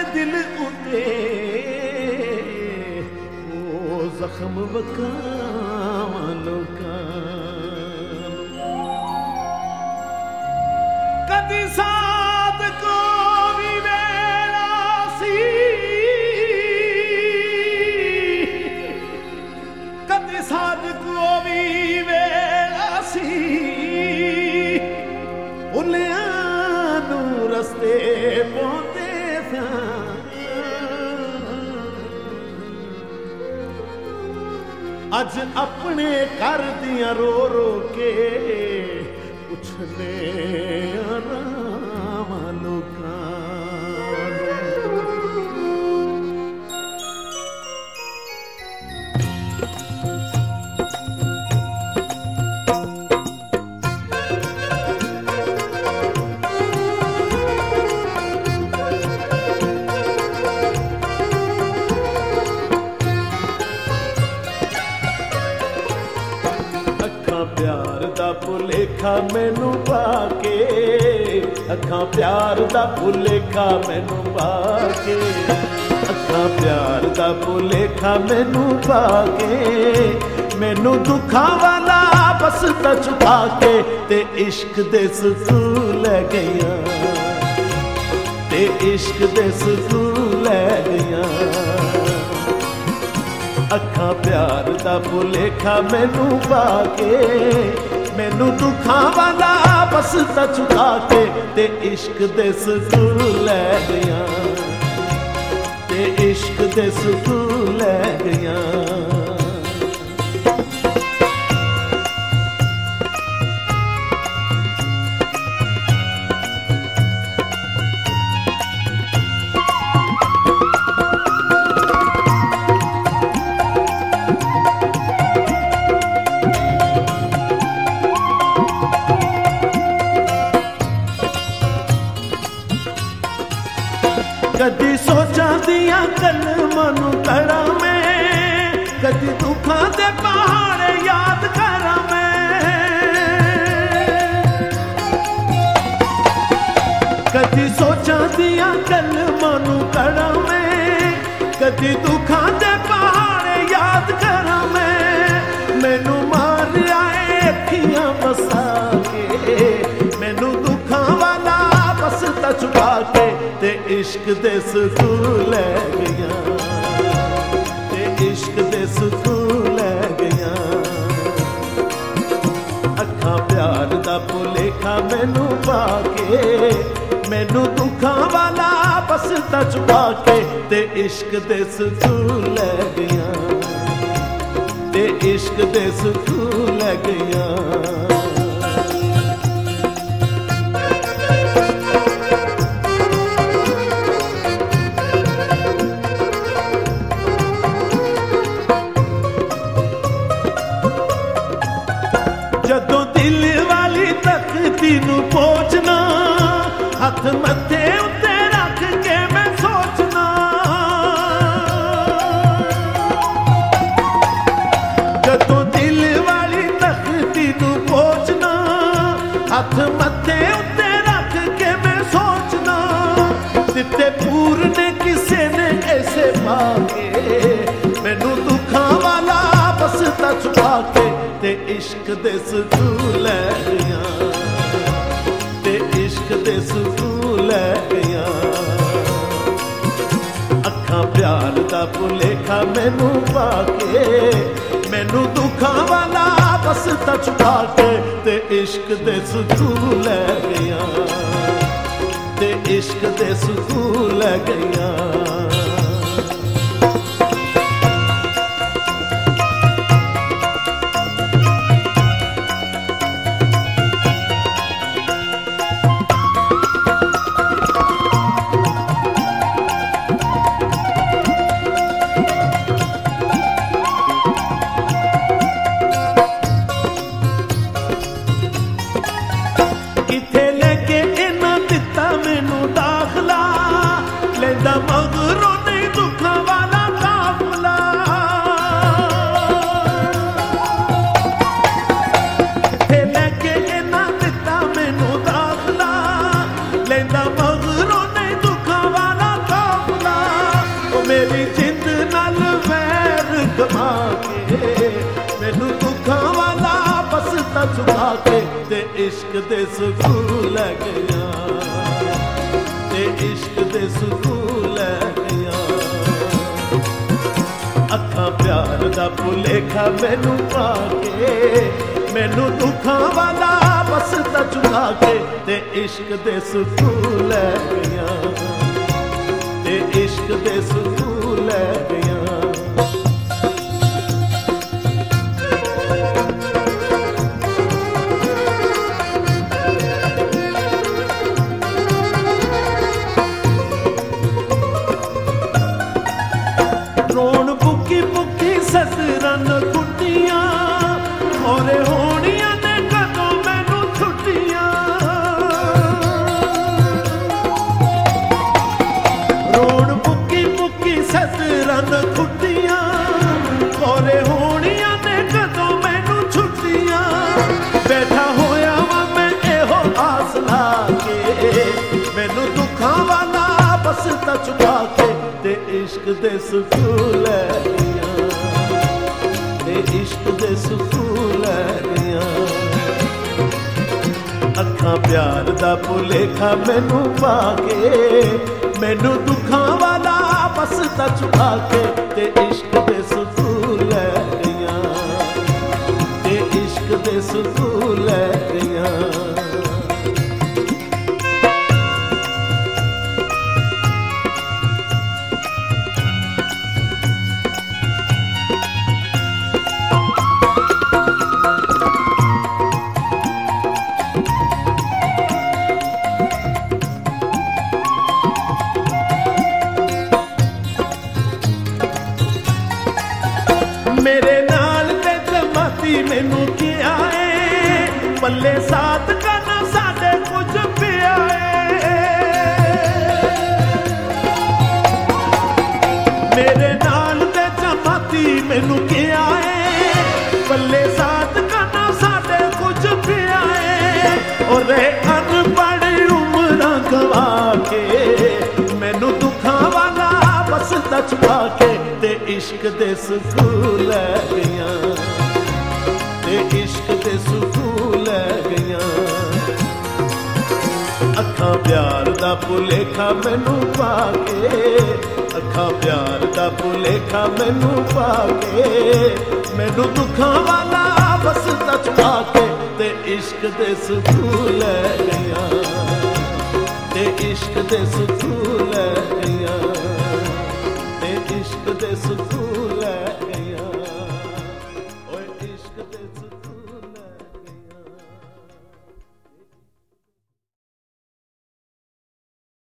दिल उते ओ जख्म वकावां लोकां कदी साथ को भी वेला सी कदी साथ को भी वेला सी भुलिया नू रस्ते पहुंचे सा अज अपने घर दियां रो रो के पुछने आराम लोकां प्यार दा भुलेखा मैनू पाके अखां प्यार दा भुलेखा मैनू पाके अखां प्यार दा भुलेखा मैनू पाके मैनू दुखां वाला बस ता छुपा के ते इश्क दे सुकून लै गईयां ते इश्क दे सुकून लै गईयां अखां प्यार दा भुलेखा मैनू पाके मैनू दुखां वाला बस ता छुपा के ते इश्क दे सुकून लै गईयां ते इश्क दे सुकून लै गईयां कदी सोचा दिया कलमां नू करा मैं कदी दुखां दे पहाड़ याद करा मैं कदी सोचा दिया कलमां नू करा मैं कदी दुखां दे पहाड़ याद करा मैं मैनू मार आए अखियां बसा के मैनू दुखां वाला बस ता छुपा के ते इश्क दे सुकून लै गईयां ते इश्क दे सुकून लै गईयां अखां प्यार दा भुलेखा मैनू पाके मैनू दुखां वाला बस ता छुपा के ते इश्क दे सुकून लै गईयां ते इश्क दे सुकून लै गईयां जदों दिल वाली तख्ती नू पहुंचना हथ मथे उत्ते रख के मैं सोचना जदों दिल वाली तख्ती नू पहुंचना हथ मथे उत्ते रख के मैं सोचना दिते पूरने किसे ने ऐसे पाके मैनू दुखां वाला बस ता छुपा के ते इश्क दे सुकून लै गईयां ते इश्क दे सुकून लै गईयां अखां प्यार दा भुलेखा मैनू पाके मैनू दुखां वाला बस ता छुपा के ते इश्क दे सुकून लै गईयां ते इश्क दे सुकून लै गईयां किथे लेके इन्हां दिता मैनू दाखला लेंदा मगरों मैनू दुखां वाला बसता चुका के ते इश्क दे सुकून लै गया, ते इश्क दे सुकून लै गया। अखां प्यार दा भुलेखा मैनू पाके, मैनू दुखां वाला बसता चुका के ते इश्क दे सुकून लै गया, ते इश्क दे सुकून लै गया। रोण बुकी बुकी ससरन कुटियां मोरे होनियां ने कदों मैनू छुट्टियां। रोण बुकी बुकी ससरन कुटियां मोरे होनियां ने कदों मैनू छुट्टियां। बैठा होया वा मैं एहो आस ला के, मैनू दुखां वाला बसता चुका के ते इश्क दे सुकून लै गया, ते इश्क दे सुकून लै गया। अखां प्यार दा भुलेखा मैनू पाके, मैनू दुखां वाला बसता चुका के ते इश्क दे सुकून लै गया, ते इश्क दे सुकून लै गया। मेरे नाल ते जमाती मैनू किया है, पल्ले साथ करना साडे कुछ पिया है। मेरे नाल ते जमाती मैनू किया है, पल्ले साथ करना साडे कुछ पिया है। और अनपढ़ उम्रां गवा के, मैनू दुखां वाला बसता छुपा के ते इश्क दे सुकून लै गया, ते इश्क दे सुकून लै गया। अखां प्यार दा भुलेखा मैनू पाके, अखां प्यार दा भुलेखा मैनू पाके, मैनू दुखां वाला बसता चुका के ते इश्क दे सुकून लै